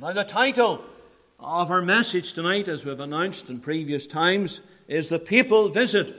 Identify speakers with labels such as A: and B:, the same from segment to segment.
A: Now, the title of our message tonight, as we've announced in previous times, is The Papal Visit.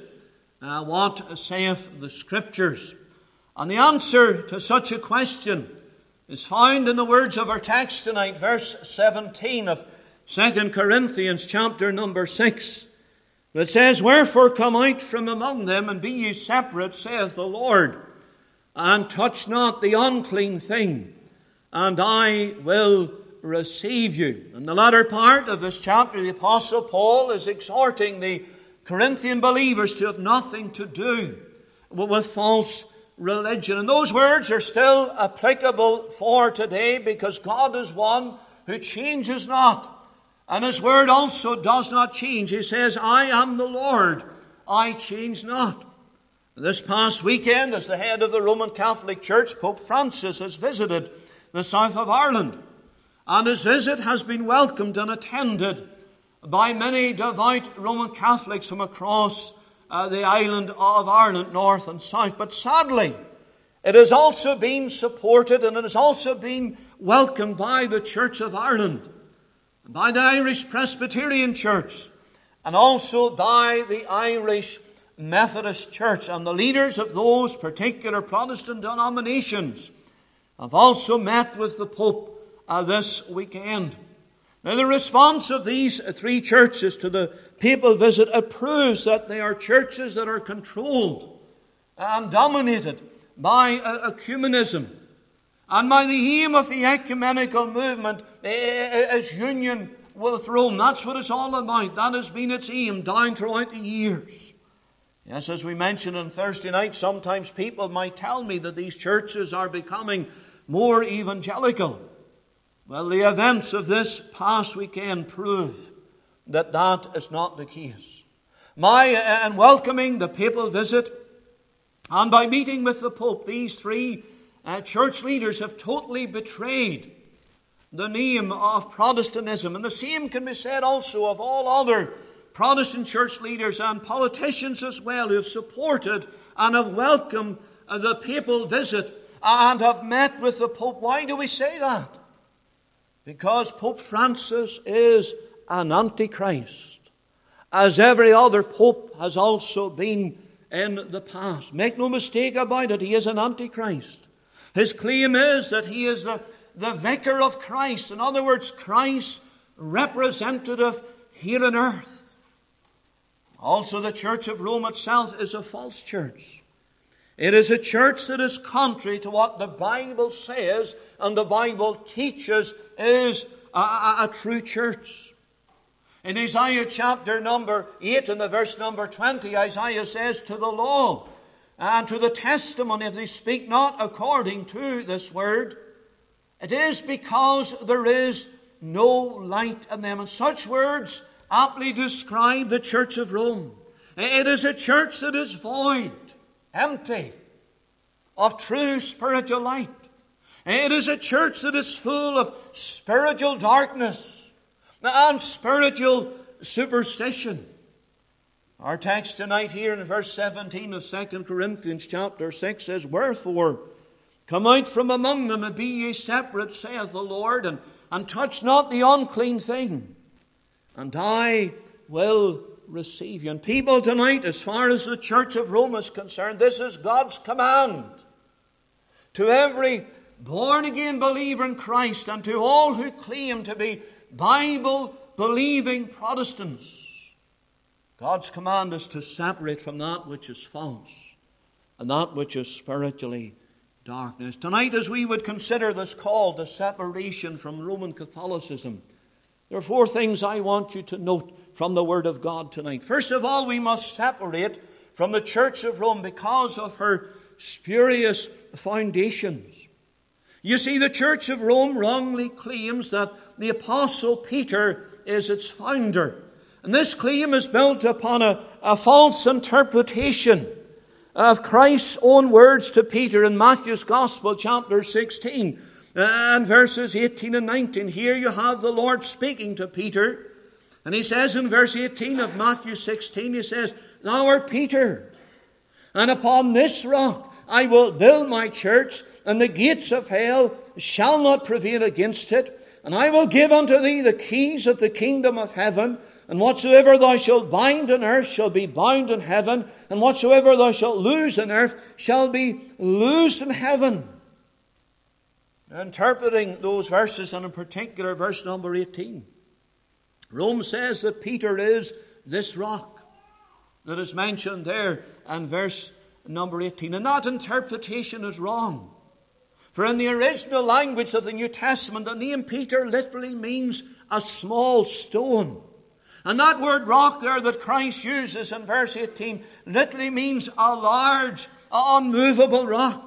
A: What saith the Scriptures? And the answer to such a question is found in the words of our text tonight, verse 17 of 2 Corinthians chapter number 6. It says, "Wherefore come out from among them, and be ye separate, saith the Lord, and touch not the unclean thing, and I will receive you." In the latter part of this chapter, the Apostle Paul is exhorting the Corinthian believers to have nothing to do with false religion. And those words are still applicable for today, because God is one who changes not. And His word also does not change. He says, "I am the Lord, I change not." This past weekend, as the head of the Roman Catholic Church, Pope Francis has visited the south of Ireland. And his visit has been welcomed and attended by many devout Roman Catholics from across the island of Ireland, north and south. But sadly, it has also been supported and it has also been welcomed by the Church of Ireland, by the Irish Presbyterian Church, and also by the Irish Methodist Church. And the leaders of those particular Protestant denominations have also met with the Pope this weekend. Now, the response of these three churches to the papal visit, it proves that they are churches that are controlled and dominated by ecumenism, and by the aim of the ecumenical movement is union with Rome. That's what it's all about. That has been its aim down throughout the years. Yes, as we mentioned on Thursday night, sometimes people might tell me that these churches are becoming more evangelical. Well, the events of this past weekend prove that that is not the case. In welcoming the papal visit and by meeting with the Pope, these three church leaders have totally betrayed the name of Protestantism. And the same can be said also of all other Protestant church leaders and politicians as well, who have supported and have welcomed the papal visit and have met with the Pope. Why do we say that? Because Pope Francis is an antichrist, as every other pope has also been in the past. Make no mistake about it, he is an antichrist. His claim is that he is the vicar of Christ. In other words, Christ's representative here on earth. Also, the Church of Rome itself is a false church. It is a church that is contrary to what the Bible says and the Bible teaches is a true church. In Isaiah chapter number 8 and the verse number 20, Isaiah says, "To the law and to the testimony, if they speak not according to this word, it is because there is no light in them." And such words aptly describe the Church of Rome. It is a church that is void, empty of true spiritual light. It is a church that is full of spiritual darkness and spiritual superstition. Our text tonight here in verse 17 of 2 Corinthians chapter 6 says, "Wherefore come out from among them, and be ye separate, saith the Lord, and touch not the unclean thing, and I will receive you." And people tonight, as far as the Church of Rome is concerned, this is God's command to every born-again believer in Christ and to all who claim to be Bible-believing Protestants. God's command is to separate from that which is false and that which is spiritually darkness. Tonight, as we would consider this call to separation from Roman Catholicism, there are four things I want you to note from the Word of God tonight. First of all, we must separate from the Church of Rome because of her spurious foundations. You see, the Church of Rome wrongly claims that the Apostle Peter is its founder. And this claim is built upon a false interpretation of Christ's own words to Peter in Matthew's Gospel, chapter 16, and verses 18 and 19. Here you have the Lord speaking to Peter. And he says in verse 18 of Matthew 16, he says, "Thou art Peter, and upon this rock I will build my church, and the gates of hell shall not prevail against it. And I will give unto thee the keys of the kingdom of heaven, and whatsoever thou shalt bind on earth shall be bound in heaven, and whatsoever thou shalt loose on earth shall be loosed in heaven. Interpreting those verses, and in particular verse number 18, Rome says that Peter is this rock that is mentioned there in verse number 18. And that interpretation is wrong. For in the original language of the New Testament, the name Peter literally means a small stone. And that word rock there that Christ uses in verse 18 literally means a large, unmovable rock.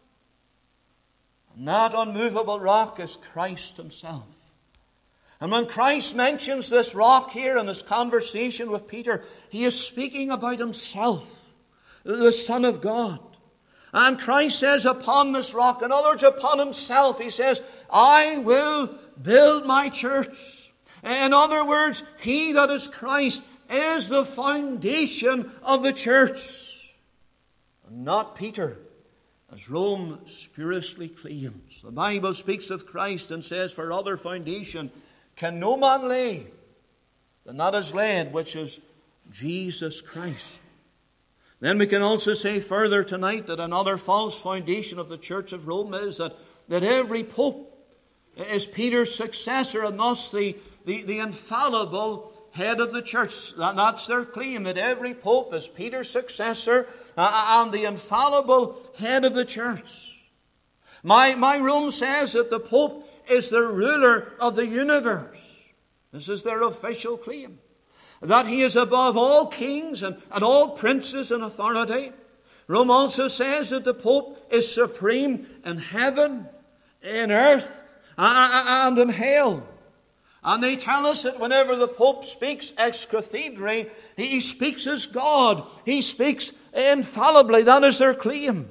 A: And that unmovable rock is Christ himself. And when Christ mentions this rock here in his conversation with Peter, he is speaking about himself, the Son of God. And Christ says, upon this rock, in other words, upon himself, he says, I will build my church. In other words, he that is Christ is the foundation of the church, and not Peter, as Rome spuriously claims. The Bible speaks of Christ and says, for other foundation can no man lay than that is laid, which is Jesus Christ. Then we can also say further tonight that another false foundation of the Church of Rome is that every pope is Peter's successor, and thus the infallible head of the church. That's their claim, that every pope is Peter's successor and the infallible head of the church. My Rome says that the pope is the ruler of the universe. This is their official claim. That he is above all kings and all princes in authority. Rome also says that the Pope is supreme in heaven, in earth, and in hell. And they tell us that whenever the Pope speaks ex cathedra, he speaks as God. He speaks infallibly. That is their claim.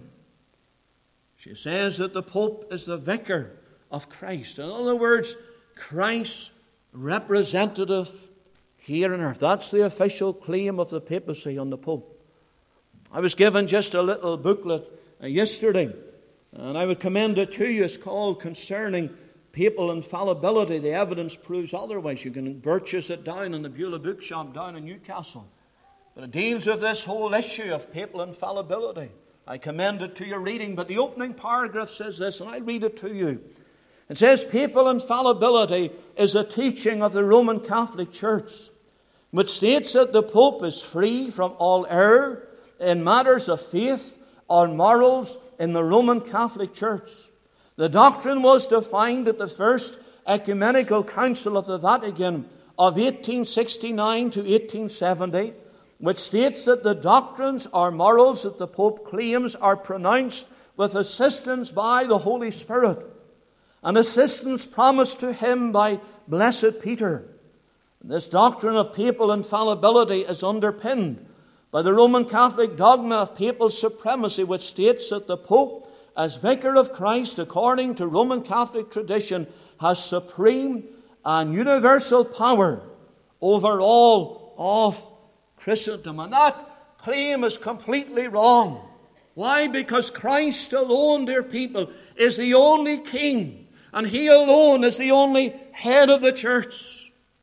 A: She says that the Pope is the vicar of Christ. In other words, Christ's representative here on earth. That's the official claim of the papacy on the Pope. I was given just a little booklet yesterday, and I would commend it to you. It's called Concerning Papal Infallibility. The evidence proves otherwise. You can purchase it down in the Beulah Bookshop down in Newcastle. But it deals with this whole issue of papal infallibility. I commend it to your reading, but the opening paragraph says this, and I'll read it to you. It says, papal infallibility is a teaching of the Roman Catholic Church, which states that the Pope is free from all error in matters of faith or morals in the Roman Catholic Church. The doctrine was defined at the First Ecumenical Council of the Vatican of 1869 to 1870, which states that the doctrines or morals that the Pope claims are pronounced with assistance by the Holy Spirit, and assistance promised to him by Blessed Peter. This doctrine of papal infallibility is underpinned by the Roman Catholic dogma of papal supremacy, which states that the Pope, as vicar of Christ according to Roman Catholic tradition, has supreme and universal power over all of Christendom. And that claim is completely wrong. Why? Because Christ alone, dear people, is the only king, and he alone is the only head of the church.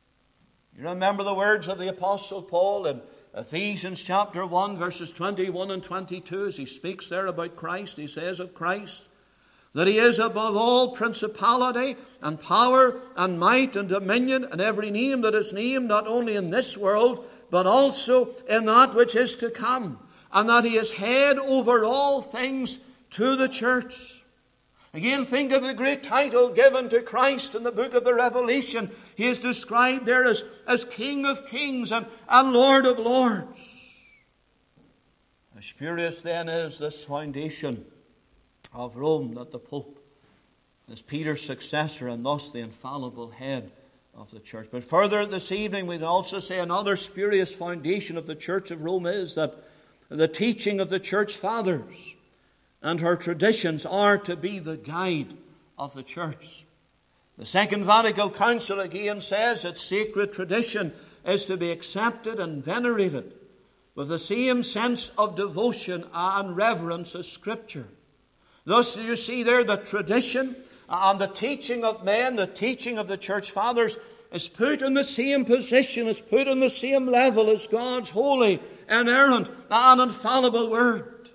A: You remember the words of the Apostle Paul in Ephesians chapter 1, verses 21 and 22, as he speaks there about Christ. He says of Christ that he is above all principality and power and might and dominion and every name that is named, not only in this world, but also in that which is to come, and that he is head over all things to the church. Again, think of the great title given to Christ in the book of the Revelation. He is described there as King of Kings and Lord of Lords. How spurious then is this foundation of Rome, that the Pope is Peter's successor and thus the infallible head of the church. But further this evening we'd also say another spurious foundation of the Church of Rome is that the teaching of the church fathers and her traditions are to be the guide of the church. The Second Vatican Council again says that sacred tradition is to be accepted and venerated with the same sense of devotion and reverence as Scripture. Thus you see there that tradition and the teaching of men, the teaching of the church fathers, is put in the same position, is put on the same level as God's holy, inerrant, and infallible Word.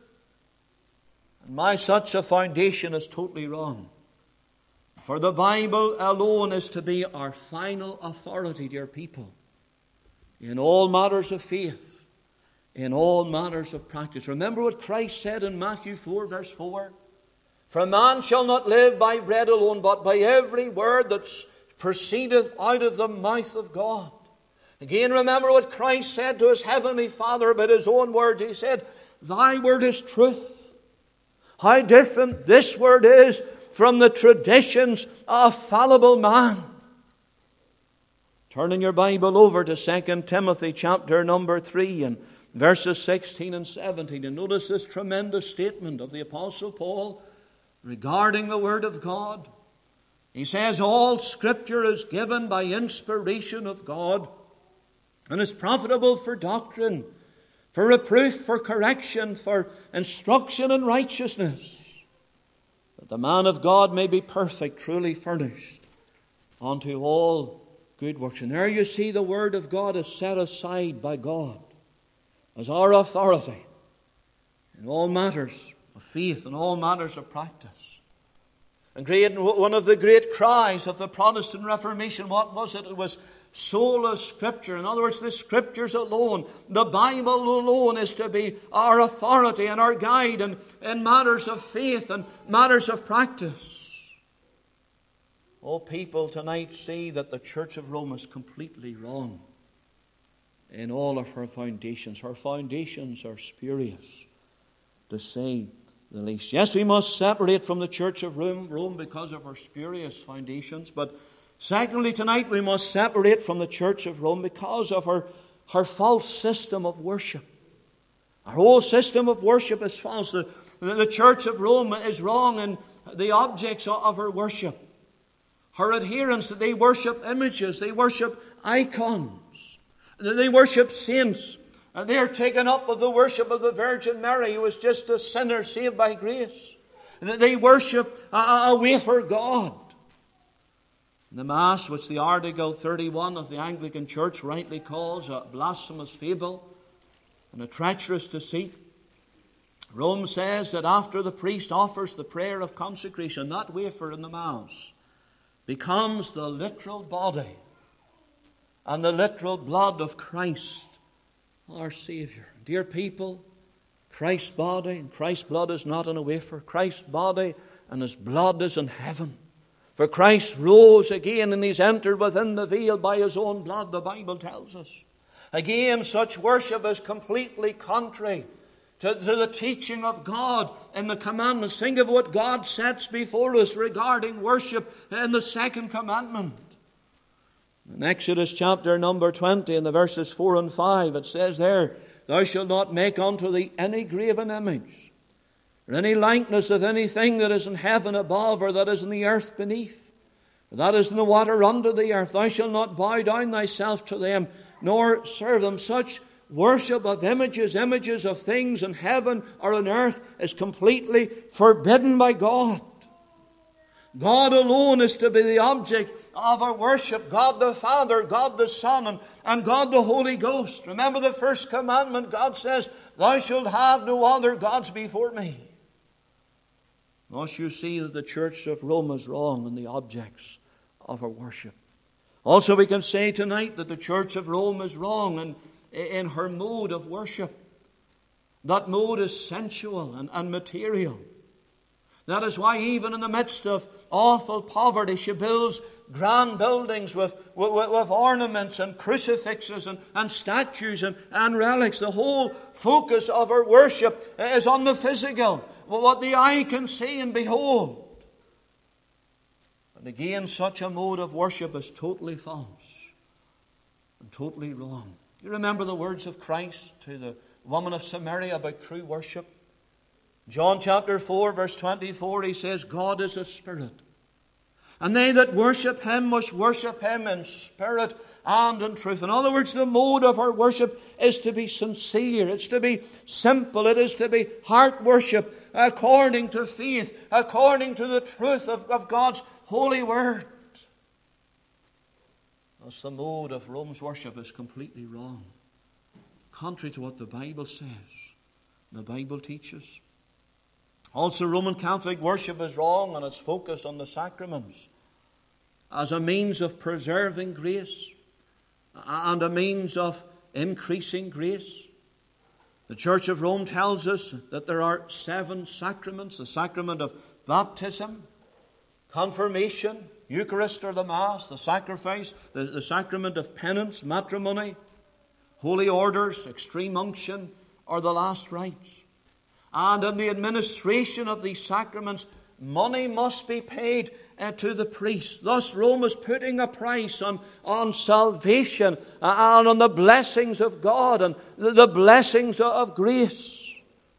A: And such a foundation is totally wrong. For the Bible alone is to be our final authority, dear people, in all matters of faith, in all matters of practice. Remember what Christ said in Matthew 4, verse 4? For a man shall not live by bread alone, but by every word that proceedeth out of the mouth of God. Again, remember what Christ said to his heavenly Father about his own words. He said, Thy word is truth. How different this word is from the traditions of fallible man. Turning your Bible over to 2 Timothy chapter number 3 and verses 16 and 17. And notice this tremendous statement of the Apostle Paul regarding the Word of God. He says, All Scripture is given by inspiration of God and is profitable for doctrine, for reproof, for correction, for instruction in righteousness, that the man of God may be perfect, truly furnished unto all good works. And there you see the Word of God is set aside by God as our authority in all matters of faith and all matters of practice. And one of the great cries of the Protestant Reformation, what was it? It was sola Scripture. In other words, the Scriptures alone, the Bible alone is to be our authority and our guide in matters of faith and matters of practice. Oh, people tonight see that the Church of Rome is completely wrong in all of her foundations. Her foundations are spurious, to say the least. Yes, we must separate from the Church of Rome because of her spurious foundations. But secondly, tonight we must separate from the Church of Rome because of her false system of worship. Our whole system of worship is false. The Church of Rome is wrong in the objects of her worship. Her adherents, they worship images, they worship icons, they worship saints. And they are taken up with the worship of the Virgin Mary, who was just a sinner saved by grace. They worship a wafer God. The Mass, which the Article 31 of the Anglican Church rightly calls a blasphemous fable and a treacherous deceit. Rome says that after the priest offers the prayer of consecration, that wafer in the Mass becomes the literal body and the literal blood of Christ, our Savior. Dear people, Christ's body and Christ's blood is not in a wafer. Christ's body and His blood is in heaven. For Christ rose again and He's entered within the veil by His own blood, the Bible tells us. Again, such worship is completely contrary to the teaching of God in the commandments. Think of what God sets before us regarding worship in the second commandment. In Exodus chapter number 20, in the verses 4 and 5, it says there, Thou shalt not make unto thee any graven image, or any likeness of anything that is in heaven above, or that is in the earth beneath, or that is in the water under the earth. Thou shalt not bow down thyself to them, nor serve them. Such worship of images of things in heaven or on earth, is completely forbidden by God. God alone is to be the object of our worship. God the Father, God the Son, and God the Holy Ghost. Remember the first commandment, God says, Thou shalt have no other gods before me. Thus you see that the Church of Rome is wrong in the objects of our worship. Also we can say tonight that the Church of Rome is wrong in her mode of worship. That mode is sensual and material. That is why even in the midst of awful poverty, she builds grand buildings with ornaments and crucifixes and statues and relics. The whole focus of her worship is on the physical, what the eye can see and behold. And again, such a mode of worship is totally false and totally wrong. You remember the words of Christ to the woman of Samaria about true worship? John chapter 4, verse 24, He says, God is a spirit, And they that worship him must worship him in spirit and in truth. In other words, the mode of our worship is to be sincere. It's to be simple. It is to be heart worship according to faith, according to the truth of God's holy word. Thus the mode of Rome's worship is completely wrong, contrary to what the Bible says, the Bible teaches. Also, Roman Catholic worship is wrong on its focus on the sacraments as a means of preserving grace and a means of increasing grace. The Church of Rome tells us that there are 7 sacraments: the sacrament of baptism, confirmation, Eucharist or the Mass, the sacrifice, the sacrament of penance, matrimony, holy orders, extreme unction, or the last rites. And in the administration of these sacraments, money must be paid to the priest. Thus, Rome is putting a price on salvation and on the blessings of God and the blessings of grace.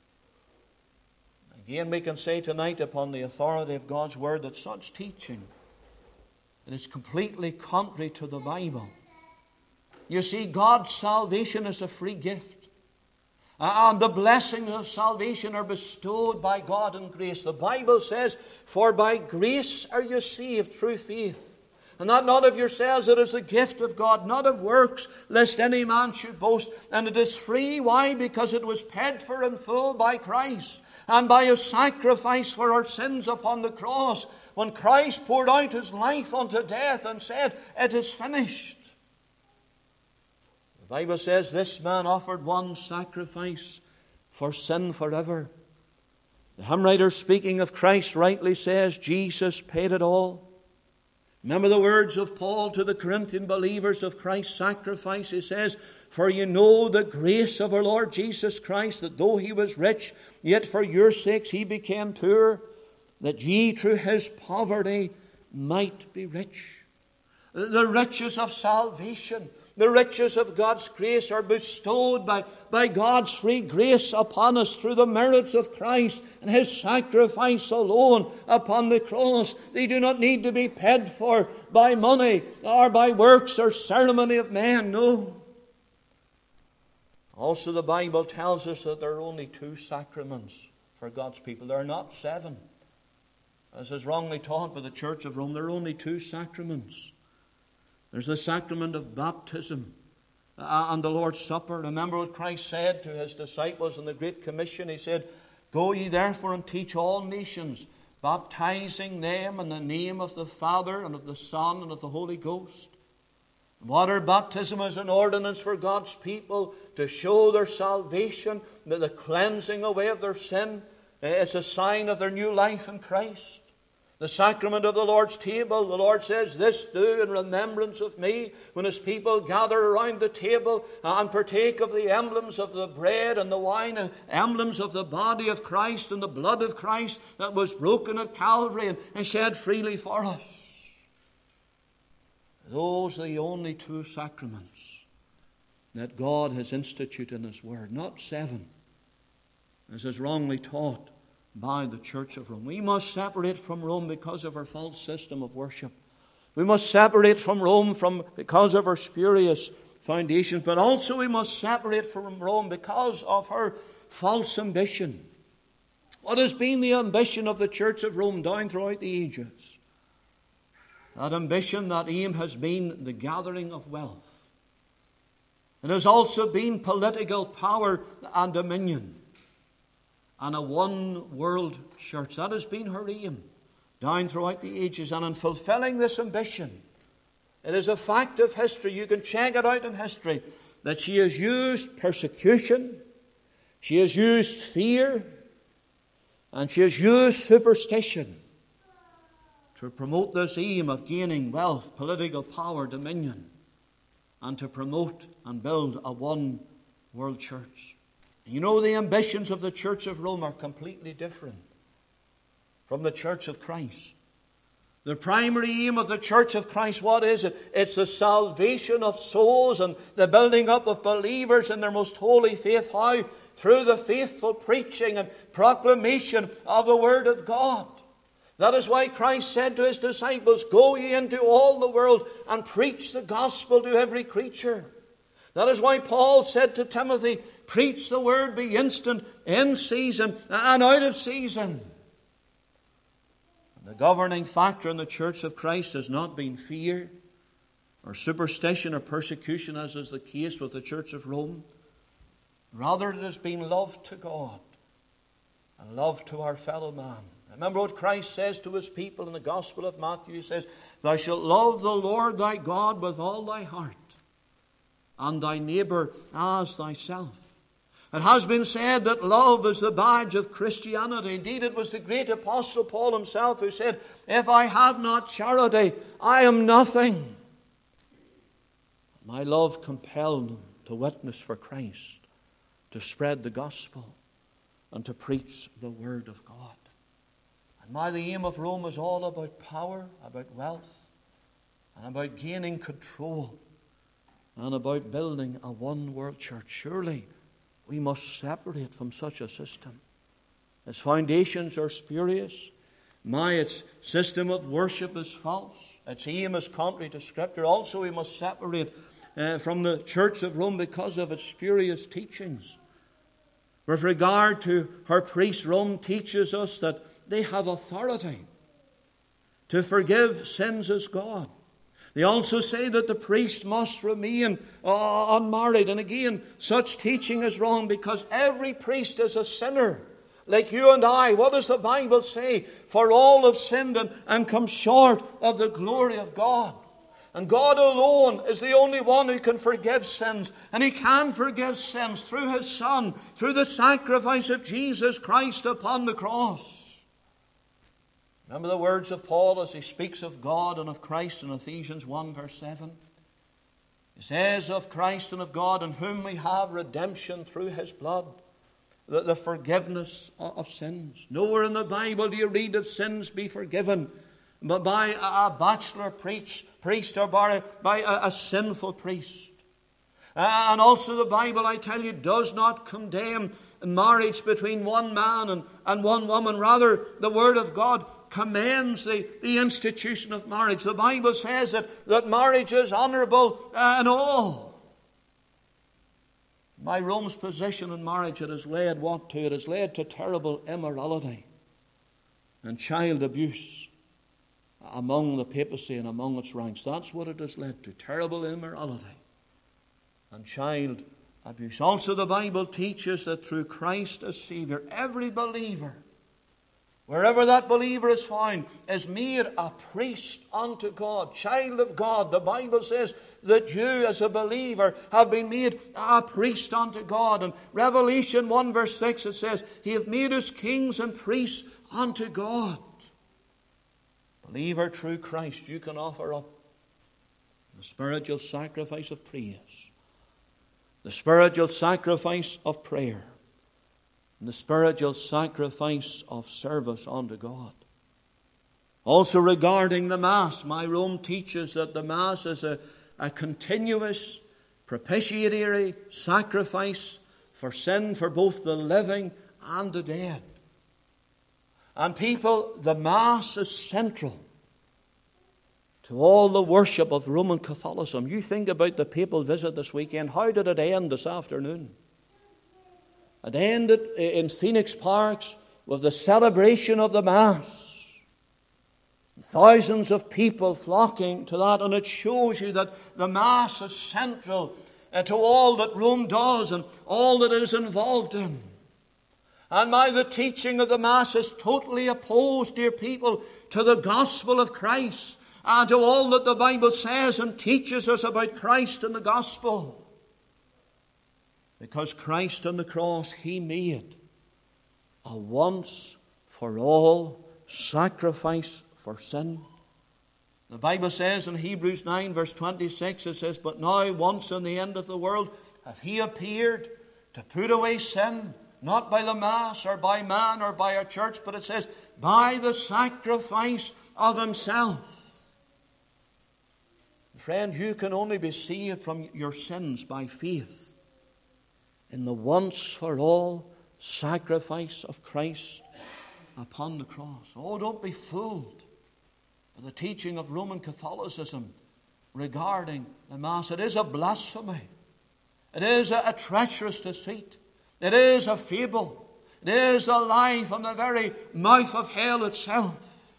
A: Again, we can say tonight, upon the authority of God's word, that such teaching is completely contrary to the Bible. You see, God's salvation is a free gift. And the blessings of salvation are bestowed by God in grace. The Bible says, "For by grace are you saved through faith. And that not of yourselves, it is the gift of God, not of works, lest any man should boast." And it is free. Why? Because it was paid for in full by Christ, and by His sacrifice for our sins upon the cross, when Christ poured out His life unto death and said, "It is finished." The Bible says this man offered one sacrifice for sin forever. The hymn writer, speaking of Christ, rightly says, "Jesus paid it all." Remember the words of Paul to the Corinthian believers of Christ's sacrifice. He says, "For you know the grace of our Lord Jesus Christ, that though He was rich, yet for your sakes He became poor, that ye through His poverty might be rich." The riches of salvation, the riches of God's grace are bestowed by God's free grace upon us through the merits of Christ and His sacrifice alone upon the cross. They do not need to be paid for by money or by works or ceremony of man. No. Also, the Bible tells us that there are only 2 sacraments for God's people. There are not 7. As is wrongly taught by the Church of Rome, there are only 2 sacraments. There's the sacrament of baptism and the Lord's Supper. Remember what Christ said to His disciples in the Great Commission. He said, "Go ye therefore and teach all nations, baptizing them in the name of the Father and of the Son and of the Holy Ghost." Water baptism is an ordinance for God's people to show their salvation, the cleansing away of their sin. It's a sign of their new life in Christ. The sacrament of the Lord's table, the Lord says, "This do in remembrance of me," when His people gather around the table and partake of the emblems of the bread and the wine, emblems of the body of Christ and the blood of Christ that was broken at Calvary and shed freely for us. Those are the only 2 sacraments that God has instituted in His Word, not 7, as is wrongly taught by the Church of Rome. We must separate from Rome because of our false system of worship. We must separate from Rome because of our spurious foundations, but also we must separate from Rome because of her false ambition. What has been the ambition of the Church of Rome down throughout the ages? That ambition, that aim has been the gathering of wealth. It has also been political power and dominion, and a one-world church. That has been her aim down throughout the ages. And in fulfilling this ambition, it is a fact of history, you can check it out in history, that she has used persecution, she has used fear, and she has used superstition to promote this aim of gaining wealth, political power, dominion, and to promote and build a one-world church. You know, the ambitions of the Church of Rome are completely different from the Church of Christ. The primary aim of the Church of Christ, what is it? It's the salvation of souls and the building up of believers in their most holy faith. How? Through the faithful preaching and proclamation of the Word of God. That is why Christ said to his disciples, "Go ye into all the world and preach the gospel to every creature." That is why Paul said to Timothy, "Preach the word, be instant, in season and out of season." The governing factor in the Church of Christ has not been fear or superstition or persecution, as is the case with the Church of Rome. Rather, it has been love to God and love to our fellow man. Remember what Christ says to his people in the Gospel of Matthew. He says, "Thou shalt love the Lord thy God with all thy heart, and thy neighbour as thyself." It has been said that love is the badge of Christianity. Indeed, it was the great apostle Paul himself who said, "If I have not charity, I am nothing." My love compelled them to witness for Christ, to spread the gospel, and to preach the word of God. And my the aim of Rome is all about power, about wealth, and about gaining control, and about building a one-world church. Surely we must separate from such a system. Its foundations are spurious. Its system of worship is false. Its aim is contrary to Scripture. Also, we must separate from the Church of Rome because of its spurious teachings. With regard to her priests, Rome teaches us that they have authority to forgive sins as God. They also say that the priest must remain unmarried. And again, such teaching is wrong because every priest is a sinner, like you and I. What does the Bible say? "For all have sinned and come short of the glory of God." And God alone is the only one who can forgive sins. And He can forgive sins through His Son, through the sacrifice of Jesus Christ upon the cross. Remember the words of Paul as he speaks of God and of Christ in Ephesians 1 verse 7. He says of Christ and of God, in whom we have redemption through His blood, the forgiveness of sins. Nowhere in the Bible do you read of sins be forgiven but by a bachelor priest or by a sinful priest. And also the Bible, I tell you, does not condemn marriage between one man and one woman. Rather, the Word of God commends the institution of marriage. The Bible says that marriage is honourable and all. My Rome's position in marriage, it has led what to? It has led to terrible immorality and child abuse among the papacy and among its ranks. That's what it has led to. Terrible immorality and child abuse. Also, the Bible teaches that through Christ as Savior, every believer, wherever that believer is found, is made a priest unto God, child of God. The Bible says that you as a believer have been made a priest unto God. And Revelation 1 verse 6, it says, "He hath made us kings and priests unto God." Believer, through Christ, you can offer up the spiritual sacrifice of praise, the spiritual sacrifice of prayer, and the spiritual sacrifice of service unto God. Also regarding the Mass, my Rome teaches that the Mass is a continuous propitiatory sacrifice for sin for both the living and the dead. And people, the Mass is central to all the worship of Roman Catholicism. You think about the papal visit this weekend. How did it end this afternoon? It ended in Phoenix Parks with the celebration of the Mass. Thousands of people flocking to that, and it shows you that the Mass is central to all that Rome does and all that it is involved in. And the teaching of the Mass is totally opposed, dear people, to the gospel of Christ and to all that the Bible says and teaches us about Christ and the gospel. Because Christ on the cross, He made a once-for-all sacrifice for sin. The Bible says in Hebrews 9 verse 26, it says, "But now once in the end of the world hath He appeared to put away sin, not by the Mass or by man or by a church," but it says, "by the sacrifice of Himself." Friend, you can only be saved from your sins by faith in the once-for-all sacrifice of Christ upon the cross. Oh, don't be fooled by the teaching of Roman Catholicism regarding the Mass. It is a blasphemy. It is a treacherous deceit. It is a fable. It is a lie from the very mouth of hell itself.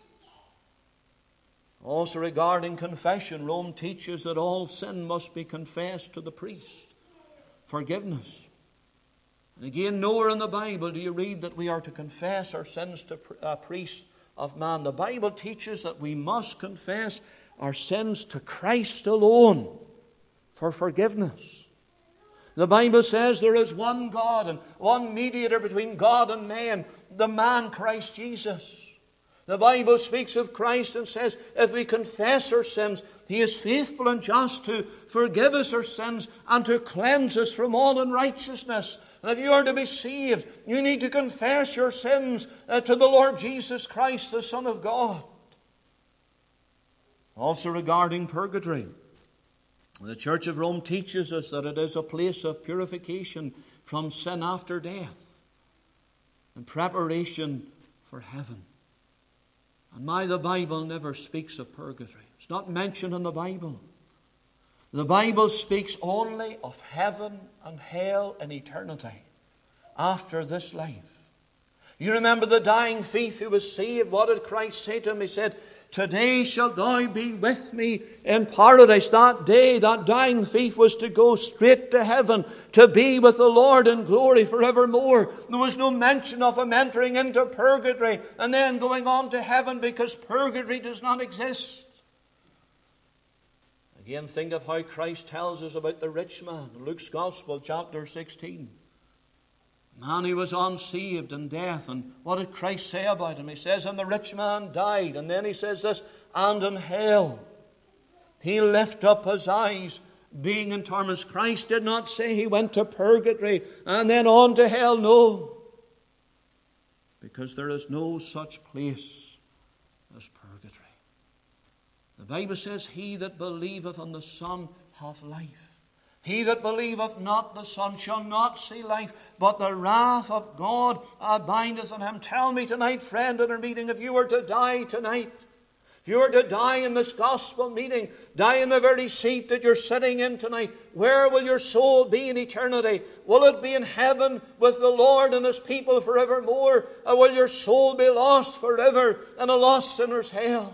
A: Also regarding confession, Rome teaches that all sin must be confessed to the priest. Forgiveness. And again, nowhere in the Bible do you read that we are to confess our sins to a priest of man. The Bible teaches that we must confess our sins to Christ alone for forgiveness. The Bible says there is one God and one mediator between God and man, the man Christ Jesus. The Bible speaks of Christ and says, if we confess our sins, He is faithful and just to forgive us our sins and to cleanse us from all unrighteousness. And if you are to be saved, you need to confess your sins to the Lord Jesus Christ, the Son of God. Also regarding purgatory, the Church of Rome teaches us that it is a place of purification from sin after death and preparation for heaven. And the Bible never speaks of purgatory. It's not mentioned in the Bible. The Bible speaks only of heaven and hell in eternity after this life. You remember the dying thief who was saved. What did Christ say to him? He said, today shalt thou be with me in paradise. That day, that dying thief was to go straight to heaven, to be with the Lord in glory forevermore. There was no mention of him entering into purgatory and then going on to heaven, because purgatory does not exist. Again, think of how Christ tells us about the rich man in Luke's Gospel, chapter 16. Man, he was unsaved in death. And what did Christ say about him? He says, and the rich man died. And then he says this, and in hell he lifted up his eyes, being in torments. Christ did not say he went to purgatory and then on to hell. No. Because there is no such place as purgatory. The Bible says, he that believeth on the Son hath life. He that believeth not the Son shall not see life, but the wrath of God abideth on him. Tell me tonight, friend, in our meeting, if you were to die tonight, if you were to die in this gospel meeting, die in the very seat that you're sitting in tonight, where will your soul be in eternity? Will it be in heaven with the Lord and His people forevermore? Or will your soul be lost forever in a lost sinner's hell?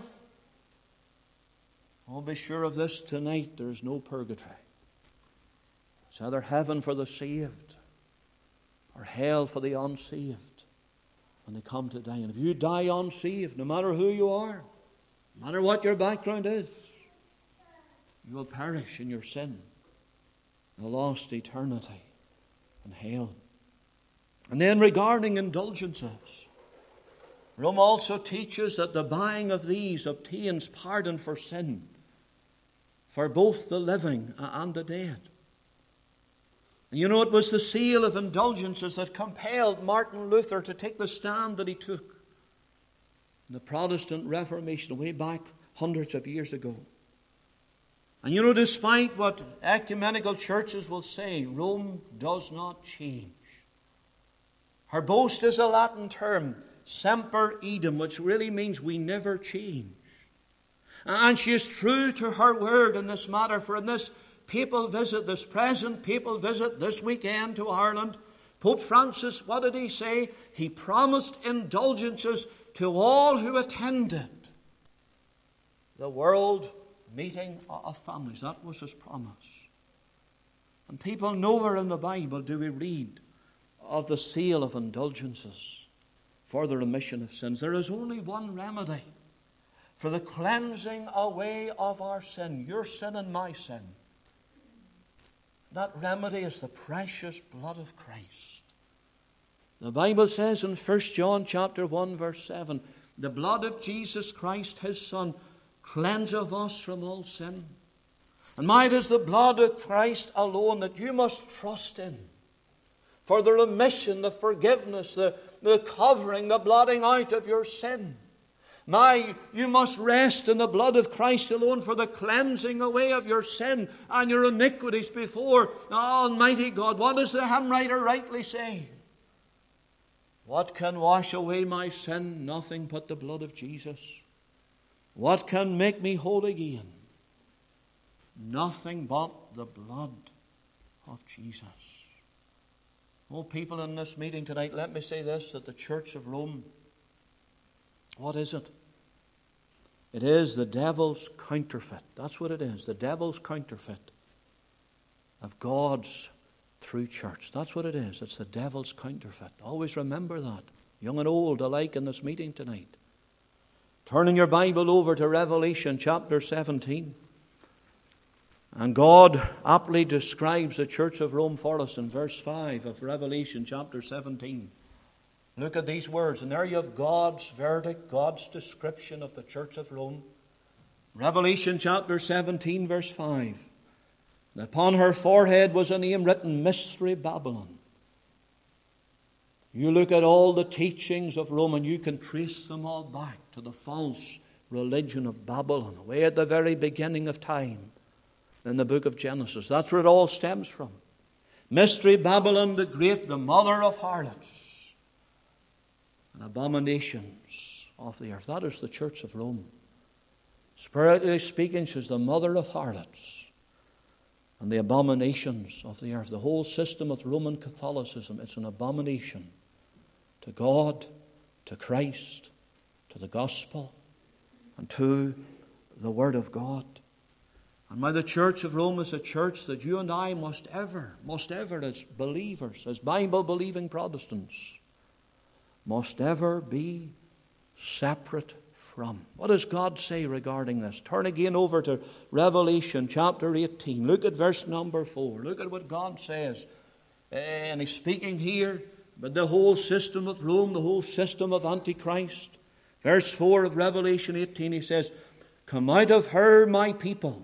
A: Oh, be sure of this tonight, there is no purgatory. It's either heaven for the saved or hell for the unsaved when they come to die. And if you die unsaved, no matter who you are, no matter what your background is, you will perish in your sin, a lost eternity in hell. And then regarding indulgences, Rome also teaches that the buying of these obtains pardon for sin for both the living and the dead. And you know, it was the sale of indulgences that compelled Martin Luther to take the stand that he took in the Protestant Reformation way back hundreds of years ago. And you know, despite what ecumenical churches will say, Rome does not change. Her boast is a Latin term, semper idem, which really means we never change. And she is true to her word in this matter, for in this papal visit, this present papal visit this weekend to Ireland, Pope Francis, what did he say? He promised indulgences to all who attended the World Meeting of Families. That was his promise. And people, nowhere in the Bible do we read of the sale of indulgences for the remission of sins. There is only one remedy for the cleansing away of our sin, your sin and my sin. That remedy is the precious blood of Christ. The Bible says in 1 John chapter 1 verse 7, the blood of Jesus Christ, His Son, cleanseth us from all sin. And it is the blood of Christ alone that you must trust in for the remission, the forgiveness, the covering, the blotting out of your sin. You must rest in the blood of Christ alone for the cleansing away of your sin and your iniquities before Almighty God. What does the hymn writer rightly say? What can wash away my sin? Nothing but the blood of Jesus. What can make me whole again? Nothing but the blood of Jesus. Oh, people in this meeting tonight, let me say this, that the Church of Rome, what is it? It is the devil's counterfeit. That's what it is, the devil's counterfeit of God's true church. That's what it is. It's the devil's counterfeit. Always remember that, young and old alike in this meeting tonight. Turning your Bible over to Revelation chapter 17. And God aptly describes the Church of Rome for us in verse 5 of Revelation chapter 17. Look at these words, and there you have God's verdict, God's description of the Church of Rome. Revelation chapter 17, verse 5. And upon her forehead was a name written, Mystery Babylon. You look at all the teachings of Rome and you can trace them all back to the false religion of Babylon, way at the very beginning of time in the book of Genesis. That's where it all stems from. Mystery Babylon the Great, the mother of harlots and abominations of the earth. That is the Church of Rome. Spiritually speaking, she's the mother of harlots and the abominations of the earth. The whole system of Roman Catholicism, it's an abomination to God, to Christ, to the gospel, and to the Word of God. And why the Church of Rome is a church that you and I must ever as believers, as Bible-believing Protestants, must ever be separate from. What does God say regarding this? Turn again over to Revelation chapter 18. Look at verse number 4. Look at what God says. And He's speaking here about the whole system of Rome, the whole system of Antichrist. Verse 4 of Revelation 18, He says, Come out of her, my people,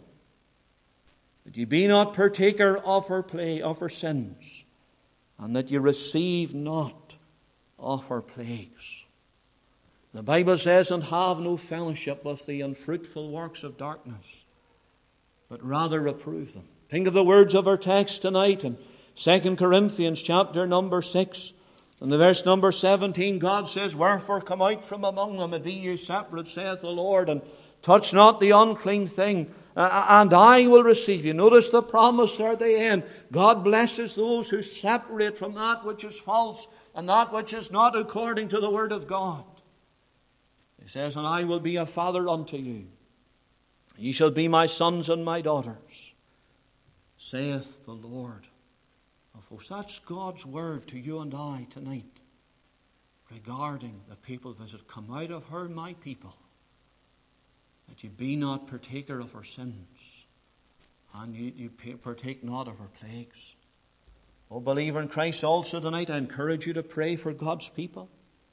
A: that ye be not partaker of her sins, and that ye receive not of her plagues. The Bible says, And have no fellowship with the unfruitful works of darkness, but rather reprove them. Think of the words of our text tonight in 2 Corinthians chapter number 6. In the verse number 17, God says, Wherefore come out from among them, and be ye separate, saith the Lord, and touch not the unclean thing, and I will receive you. Notice the promise there at the end. God blesses those who separate from that which is false and that which is not according to the Word of God. He says, And I will be a father unto you. Ye shall be my sons and my daughters, saith the Lord of hosts. That's God's word to you and I tonight regarding the people visit. Come out of her, my people, that ye be not partaker of her sins, and you partake not of her plagues. O believer in Christ, also tonight I encourage you to pray for God's people.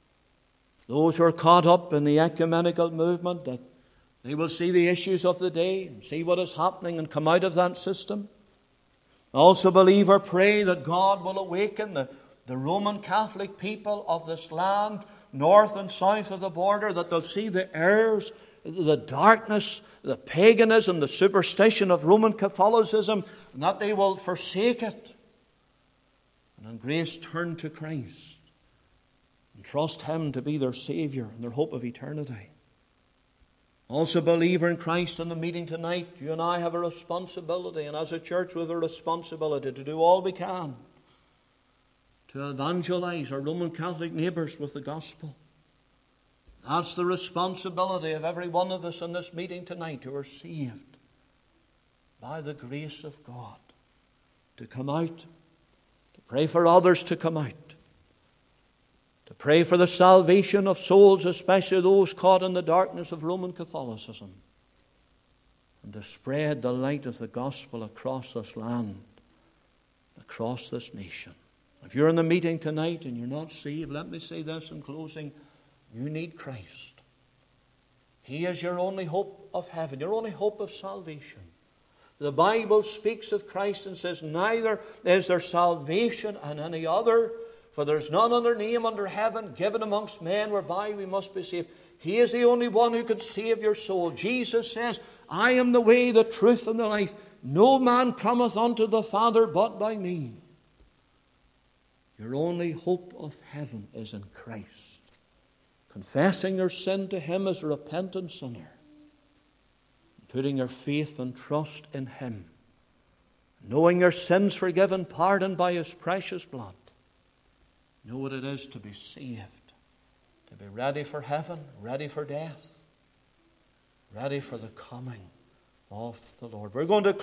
A: Those who are caught up in the ecumenical movement, that they will see the issues of the day and see what is happening and come out of that system. Also, believer, pray that God will awaken the Roman Catholic people of this land, north and south of the border, that they'll see the errors, the darkness, the paganism, the superstition of Roman Catholicism, and that they will forsake it and in grace turn to Christ and trust Him to be their Savior and their hope of eternity. Also, believer in Christ, in the meeting tonight, you and I have a responsibility, and as a church we have a responsibility to do all we can to evangelize our Roman Catholic neighbours with the gospel. That's the responsibility of every one of us in this meeting tonight who are saved by the grace of God, to come out, to pray for others to come out, to pray for the salvation of souls, especially those caught in the darkness of Roman Catholicism, and to spread the light of the gospel across this land, across this nation. If you're in the meeting tonight and you're not saved, let me say this in closing. You need Christ. He is your only hope of heaven, your only hope of salvation. The Bible speaks of Christ and says, Neither is there salvation in any other, for there is none other name under heaven given amongst men whereby we must be saved. He is the only one who can save your soul. Jesus says, I am the way, the truth, and the life. No man cometh unto the Father but by me. Your only hope of heaven is in Christ. Confessing your sin to Him as a repentant sinner, putting your faith and trust in Him, knowing your sins forgiven, pardoned by His precious blood. Know what it is to be saved, to be ready for heaven, ready for death, ready for the coming of the Lord. We're going to